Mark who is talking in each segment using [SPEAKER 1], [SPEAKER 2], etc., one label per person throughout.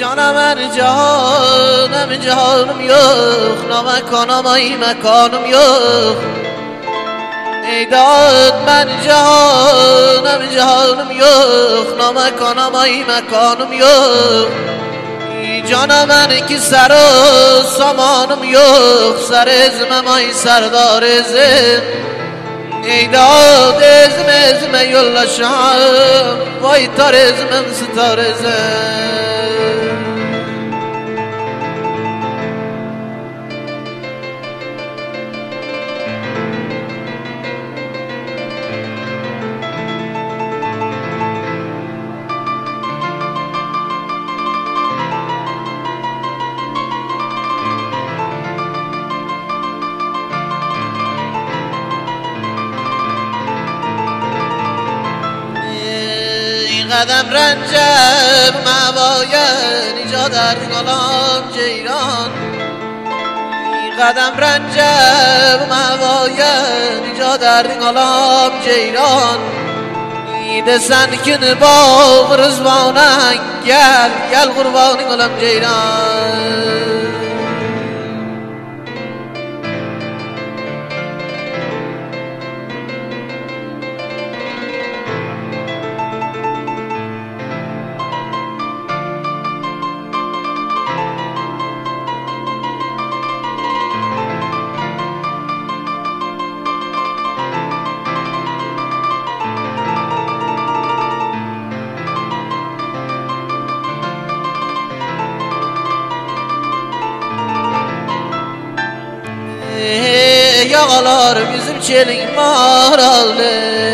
[SPEAKER 1] جانم جانم yok نامکانم ای مکانم yok ای داد من جانم yok نامکانم ای مکانم yok جانم من که سر و سامانم yok سر ازمم ای سردار ازم ای داد ازم یولشم وای تار ازمم ستار ازم قدم رنجب مواید اینجا در دنگالام جیران قدم رنجب مواید اینجا در دنگالام جیران دسن کن با رزوانن گل قربانی گلم جیران Yağalar bizim çelin maralı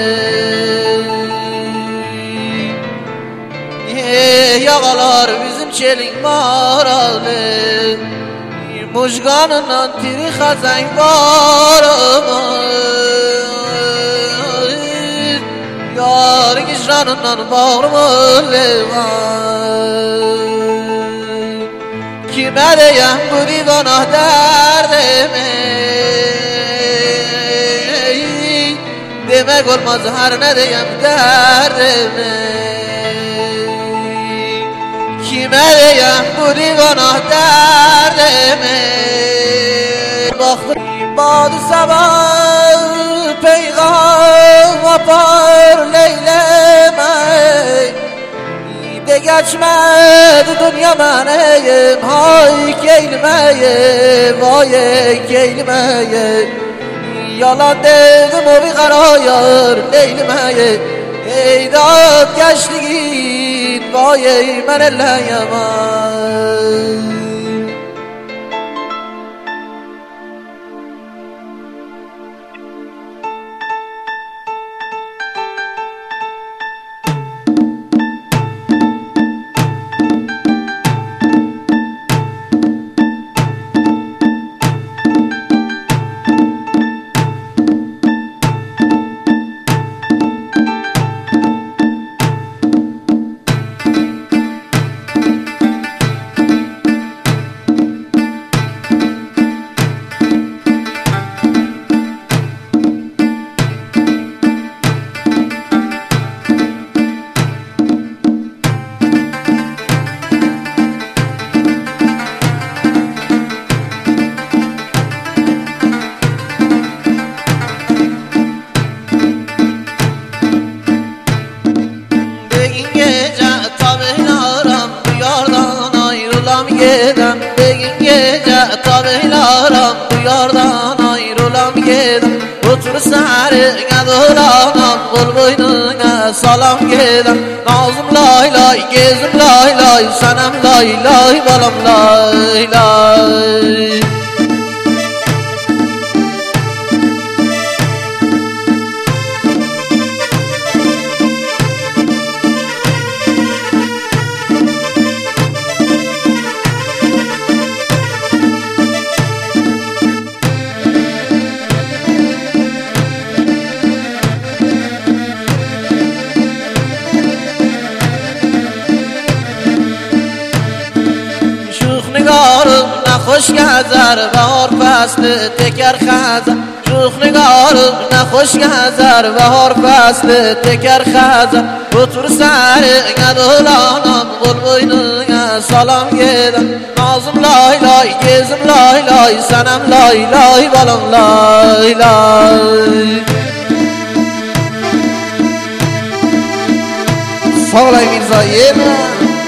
[SPEAKER 1] Yağalar bizim çelin maralı Muşganından tiri xazan varım Yar gicranından bağrımı levan Kime deyem bu divana derdimi Demek olmaz her ne diyem derdimi Kime diyem bu divana derdimi Baktır badı sabah peygamber apar leyleme De geçmedi dünya meneyim hay keylmeye vay keylmeye Yalan dedim o bir karayar Leylime ey dağıt geçtiğin Vay ey men elleyemem Begin gece tabeylaram bu yardan ayrılam gidem Otur sarığa dolanam kol boynuna salam gidem Nazım lay lay gezim lay lay Senem lay lay balam lay lay خوش گذر بهار فصل تکر خزر شوخ نگارم نخوش گذر بهار فصل تکر خزر بطور سر گدولانم قل boynuna salam gedem nazım lay lay gezim lay lay senem lay lay balam lay lay. Sağ olay Mirza yeme.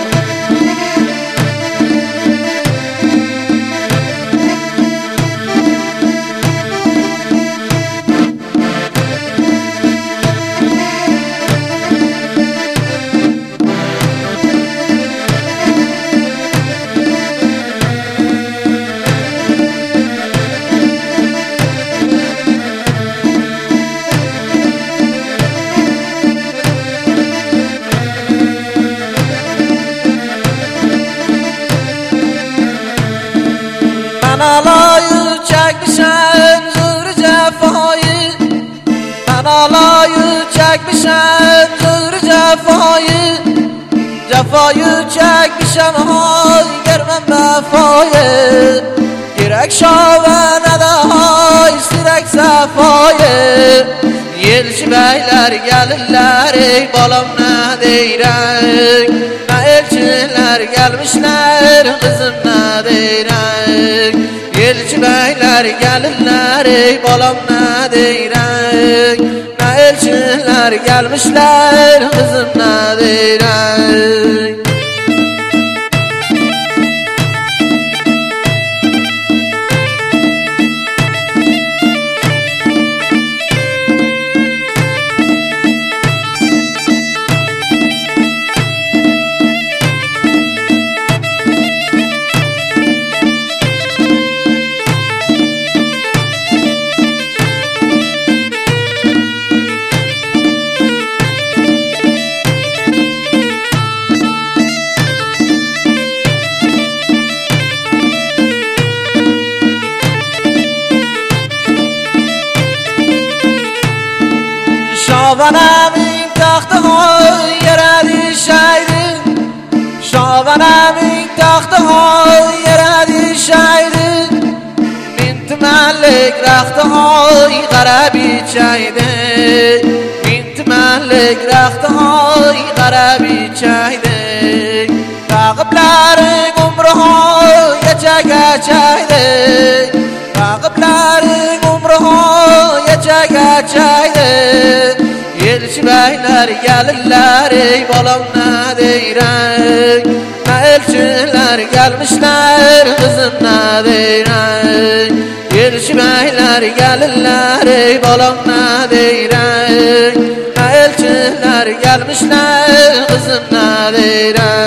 [SPEAKER 1] Ben alayı çekmişem zır cefayı, ben alayı çekmişem zır cefayı, cefayı çekmişem hay görmem vefayı, gerek şavene de hay istirek sefayı. Elçi beyler gelirler ey balam ne deyrek, ne elçiler gelmişler kızım ne deyrek. Elçi beyler gelirler ey balam ne deyrek, ne elçiler gelmişler kızım ne deyrek. Şabanemin taxtı hay yere düşeydi, Şabanemin taxtı hay yere düşeydi, Binti Mellik raxtı hay qara biçeydi, Binti Mellik raxtı hay qara biçeydi. Taqiblerin umru hay geçe geçeydi, Taqiblerin umru hay geçe geçeydi. Elçi beyler gelirler ey balam ne deyrek, ne elçiler gelmişler kızım ne deyrek. Elçi beyler gelirler ey balam ne deyrek, ne elçiler gelmişler kızım ne deyrek.